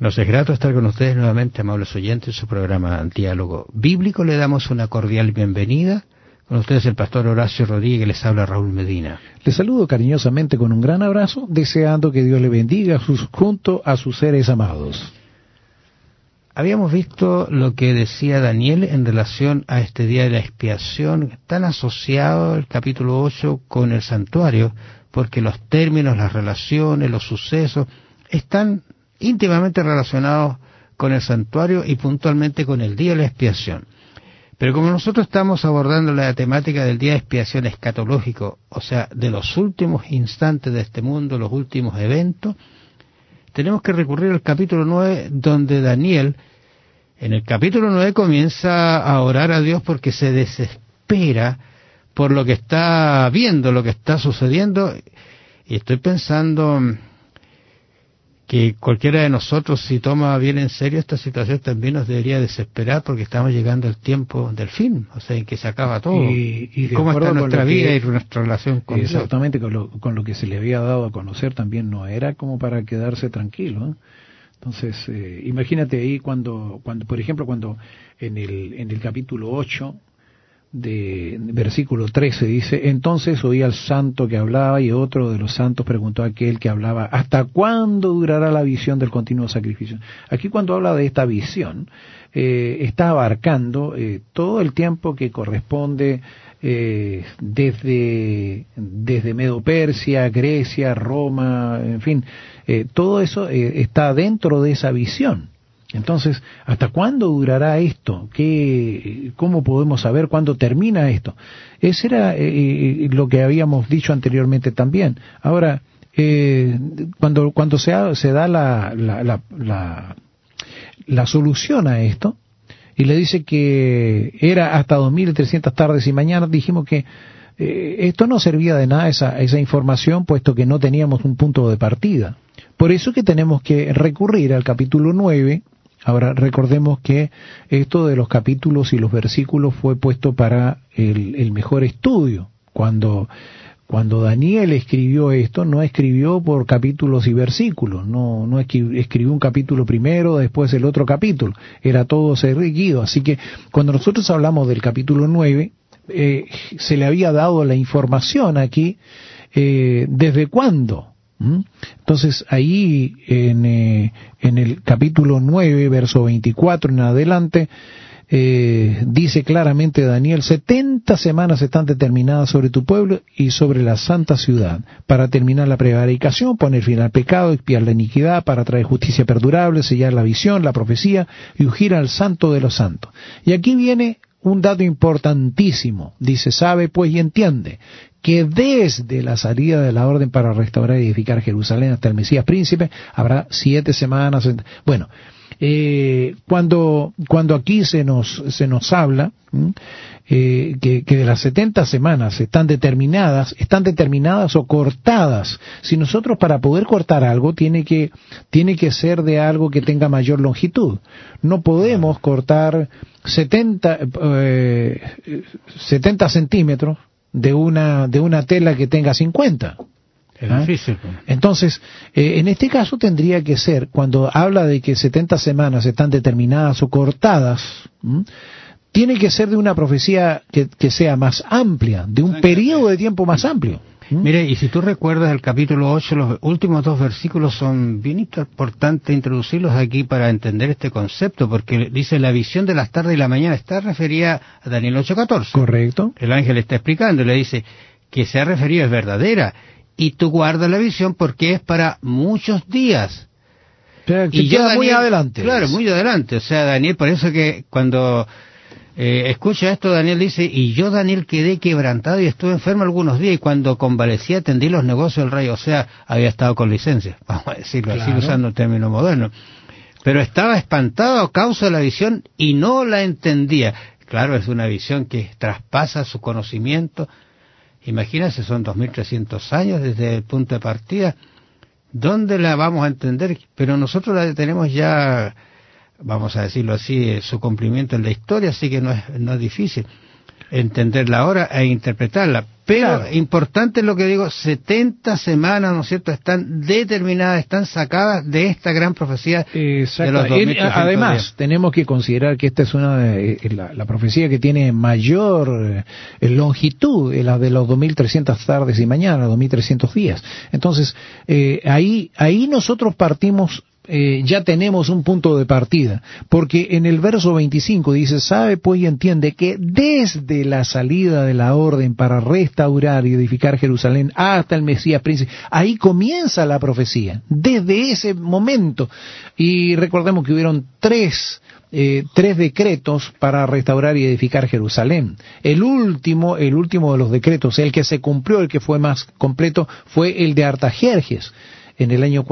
Nos es grato estar con ustedes nuevamente, amables oyentes, en su programa Diálogo Bíblico. Le damos una cordial bienvenida. Con ustedes el pastor Horacio Rodríguez, les habla Raúl Medina. Les saludo cariñosamente con un gran abrazo, deseando que Dios le bendiga junto a sus seres amados. Habíamos visto lo que decía Daniel en relación a este día de la expiación, tan asociado el capítulo 8 con el santuario, porque los términos, las relaciones, los sucesos están íntimamente relacionados con el santuario y puntualmente con el día de la expiación. Pero como nosotros estamos abordando la temática del día de expiación escatológico, o sea, de los últimos instantes de este mundo, los últimos eventos, tenemos que recurrir al capítulo 9, donde Daniel, en el capítulo 9, comienza a orar a Dios porque se desespera por lo que está viendo, lo que está sucediendo, y estoy pensando que cualquiera de nosotros, si toma bien en serio esta situación, también nos debería desesperar porque estamos llegando al tiempo del fin, o sea, en que se acaba todo. Y cómo está nuestra vida y nuestra relación con Dios. Exactamente, con lo que se le había dado a conocer también no era como para quedarse tranquilo, ¿eh? Entonces, imagínate ahí cuando, por ejemplo, cuando en el capítulo 8, de versículo 13 dice: entonces oí al santo que hablaba, y otro de los santos preguntó a aquel que hablaba: ¿hasta cuándo durará la visión del continuo sacrificio? Aquí, cuando habla de esta visión, está abarcando todo el tiempo que corresponde desde Medo-Persia, Grecia, Roma, en fin, todo eso está dentro de esa visión. Entonces, ¿hasta cuándo durará esto? ¿Cómo podemos saber cuándo termina esto? Ese era lo que habíamos dicho anteriormente también. Ahora, cuando se da la solución a esto, y le dice que era hasta 2300 tardes y mañanas, dijimos que esto no servía de nada, esa información, puesto que no teníamos un punto de partida. Por eso que tenemos que recurrir al capítulo 9. Ahora, recordemos que esto de los capítulos y los versículos fue puesto para el mejor estudio. Cuando Daniel escribió esto, no escribió por capítulos y versículos, no escribió un capítulo primero, después el otro capítulo, era todo seguido. Así que cuando nosotros hablamos del capítulo 9, se le había dado la información aquí, ¿desde cuándo? Entonces ahí en el capítulo 9, verso 24 en adelante, dice claramente Daniel: 70 semanas están determinadas sobre tu pueblo y sobre la santa ciudad, para terminar la prevaricación, poner fin al pecado, expiar la iniquidad, para traer justicia perdurable, sellar la visión, la profecía y ungir al santo de los santos. Y aquí viene un dato importantísimo. Dice: sabe pues y entiende que desde la salida de la orden para restaurar y edificar Jerusalén hasta el Mesías príncipe habrá 7 semanas. Bueno, cuando aquí se nos habla que de las 70 semanas están determinadas o cortadas. Si nosotros, para poder cortar algo, tiene que ser de algo que tenga mayor longitud. No podemos cortar 70 centímetros de una tela que tenga 50. Es difícil. Entonces, en este caso tendría que ser, cuando habla de que 70 semanas están determinadas o cortadas, tiene que ser de una profecía que sea más amplia, de un periodo de tiempo más amplio. Mire, y si tú recuerdas el capítulo 8, los últimos 2 versículos son bien importantes introducirlos aquí para entender este concepto, porque dice: la visión de las tardes y la mañana, está referida a Daniel 8:14. Correcto. El ángel está explicando, le dice que se ha referido, es verdadera, y tú guardas la visión porque es para muchos días. Pero y ya Daniel, muy adelante. Claro, muy adelante. O sea, Daniel, por eso que cuando escucha esto, Daniel dice: y yo, Daniel, quedé quebrantado y estuve enfermo algunos días, y cuando convalecía atendí los negocios del rey. O sea, había estado con licencia, vamos a decirlo así, usando un término moderno. Pero estaba espantado a causa de la visión y no la entendía. Claro, es una visión que traspasa su conocimiento. Imagínense, son 2300 años desde el punto de partida. ¿Dónde la vamos a entender? Pero nosotros la tenemos ya, vamos a decirlo así, su cumplimiento en la historia, así que no es difícil. entender la hora e interpretarla. Pero claro, importante lo que digo, 70 semanas, ¿no es cierto?, están determinadas, están sacadas de esta gran profecía. Exacto. De los además, días. Tenemos que considerar que esta es la profecía que tiene mayor longitud, la de los 2300 tardes y mañanas, 2300 días. Entonces, ahí nosotros partimos. Ya tenemos un punto de partida, porque en el verso 25 dice, sabe pues y entiende que desde la salida de la orden para restaurar y edificar Jerusalén hasta el Mesías príncipe, ahí comienza la profecía, desde ese momento. Y recordemos que hubieron tres decretos para restaurar y edificar Jerusalén. El último de los decretos, el que se cumplió, el que fue más completo, fue el de Artajerjes, en el año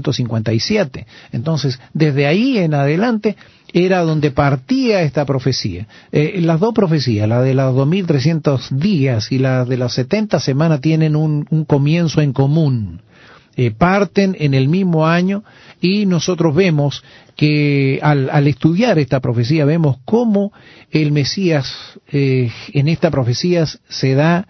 457. Entonces, desde ahí en adelante era donde partía esta profecía. Las dos profecías, la de los 2300 días y la de las 70 semanas, tienen un comienzo en común. Parten en el mismo año, y nosotros vemos que al estudiar esta profecía vemos cómo el Mesías, en esta profecía se da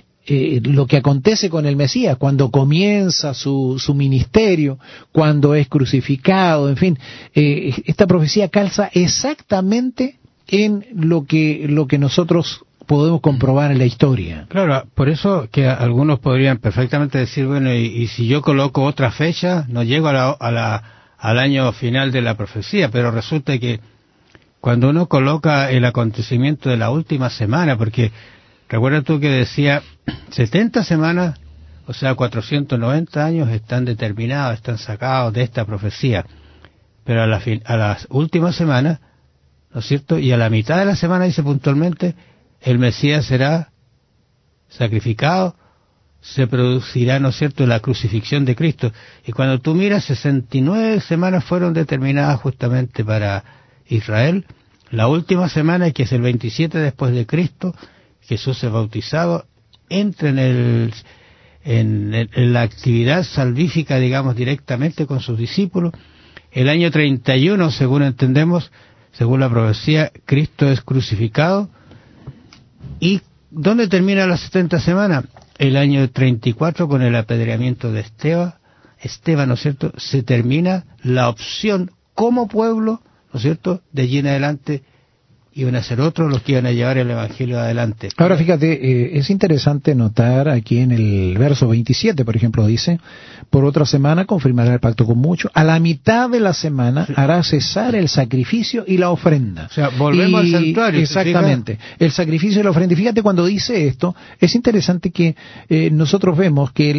lo que acontece con el Mesías, cuando comienza su ministerio, cuando es crucificado, en fin, esta profecía calza exactamente en lo que nosotros podemos comprobar en la historia. Claro, por eso que algunos podrían perfectamente decir, bueno, y si yo coloco otra fecha, no llego al año final de la profecía, pero resulta que cuando uno coloca el acontecimiento de la última semana, porque recuerda tú que decía 70 semanas, o sea 490 años están determinados, están sacados de esta profecía, pero a las últimas semanas, ¿no es cierto?, y a la mitad de la semana dice puntualmente, el Mesías será sacrificado, se producirá, ¿no es cierto?, la crucifixión de Cristo. Y cuando tú miras, 69 semanas fueron determinadas justamente para Israel. La última semana, que es el 27 después de Cristo, Jesús es bautizado, entra en la actividad salvífica, digamos, directamente con sus discípulos. El año 31, según entendemos, según la profecía, Cristo es crucificado. ¿Y dónde termina las 70 semanas? El año 34, con el apedreamiento de Esteban, ¿no es cierto?, se termina la opción como pueblo, ¿no es cierto?, de allí en adelante iban a ser otros los que iban a llevar el Evangelio adelante. Ahora fíjate, es interesante notar aquí en el verso 27, por ejemplo, dice, por otra semana confirmará el pacto con muchos, a la mitad de la semana hará cesar el sacrificio y la ofrenda. O sea, volvemos al santuario. Exactamente, el sacrificio y la ofrenda. Y fíjate, cuando dice esto, es interesante que nosotros vemos que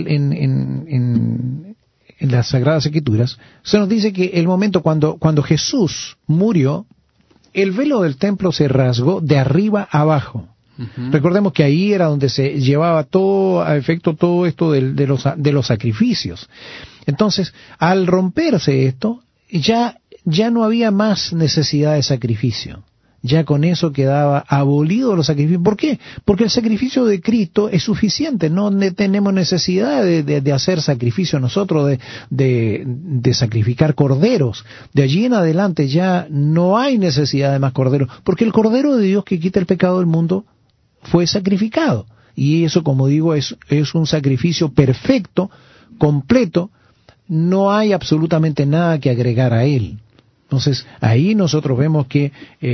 en las Sagradas Escrituras se nos dice que el momento cuando Jesús murió, el velo del templo se rasgó de arriba a abajo. Uh-huh. Recordemos que ahí era donde se llevaba a efecto todo esto de los sacrificios. Entonces, al romperse esto, ya no había más necesidad de sacrificio. Ya con eso quedaba abolido los sacrificios. ¿Por qué? Porque el sacrificio de Cristo es suficiente. No tenemos necesidad de hacer sacrificio nosotros, de sacrificar corderos. De allí en adelante ya no hay necesidad de más corderos, porque el Cordero de Dios que quita el pecado del mundo fue sacrificado. Y eso, como digo, es un sacrificio perfecto, completo. No hay absolutamente nada que agregar a él. Entonces, ahí nosotros vemos que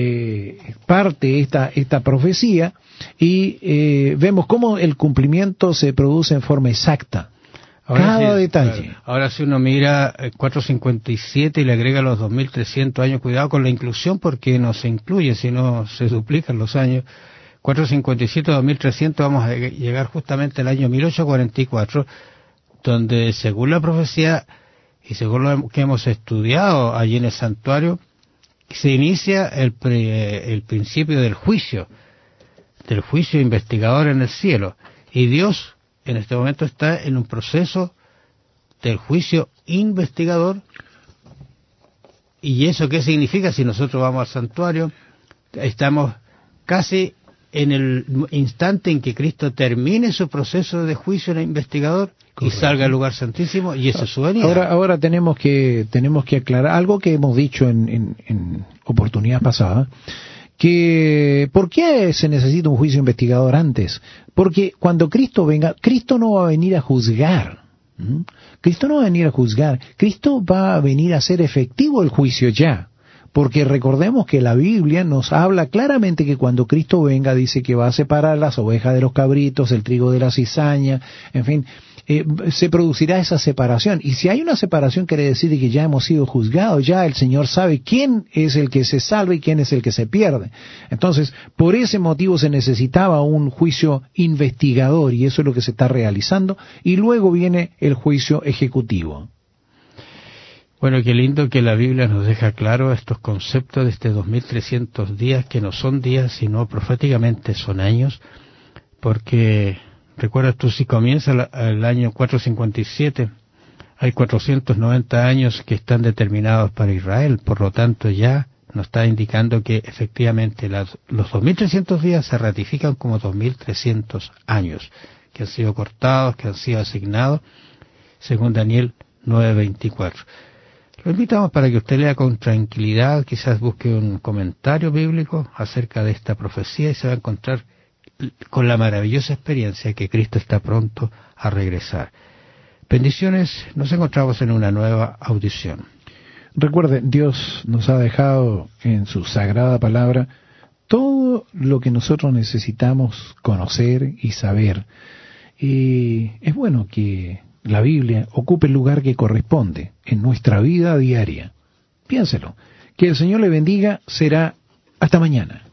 parte esta profecía y vemos cómo el cumplimiento se produce en forma exacta. Cada detalle. Claro. Ahora, si uno mira 457 y le agrega los 2300 años, cuidado con la inclusión, porque no se incluye, sino se duplican los años. 457, 2300, vamos a llegar justamente al año 1844, donde según la profecía y según lo que hemos estudiado allí en el santuario, se inicia el principio del juicio investigador en el cielo. Y Dios en este momento está en un proceso del juicio investigador. ¿Y eso qué significa? Si nosotros vamos al santuario, estamos casi en el instante en que Cristo termine su proceso de juicio investigador. Correcto. Y salga al lugar santísimo, y eso es su venida. Ahora tenemos que aclarar algo que hemos dicho en oportunidad pasada, que ¿por qué se necesita un juicio investigador antes? Porque cuando Cristo venga, Cristo no va a venir a juzgar. Cristo no va a venir a juzgar, Cristo va a venir a hacer efectivo el juicio ya. Porque recordemos que la Biblia nos habla claramente que cuando Cristo venga dice que va a separar las ovejas de los cabritos, el trigo de la cizaña, en fin, se producirá esa separación. Y si hay una separación quiere decir que ya hemos sido juzgados, ya el Señor sabe quién es el que se salva y quién es el que se pierde. Entonces, por ese motivo se necesitaba un juicio investigador y eso es lo que se está realizando. Y luego viene el juicio ejecutivo. Bueno, qué lindo que la Biblia nos deja claro estos conceptos de este 2300 días, que no son días, sino proféticamente son años, porque, recuerdas tú, si comienza el año 457, hay 490 años que están determinados para Israel, por lo tanto ya nos está indicando que efectivamente los 2300 días se ratifican como 2300 años, que han sido cortados, que han sido asignados, según Daniel 9:24. Lo invitamos para que usted lea con tranquilidad, quizás busque un comentario bíblico acerca de esta profecía y se va a encontrar con la maravillosa experiencia que Cristo está pronto a regresar. Bendiciones, nos encontramos en una nueva audición. Recuerde, Dios nos ha dejado en su sagrada palabra todo lo que nosotros necesitamos conocer y saber. Y es bueno que la Biblia ocupe el lugar que corresponde en nuestra vida diaria. Piénselo. Que el Señor le bendiga. Será hasta mañana.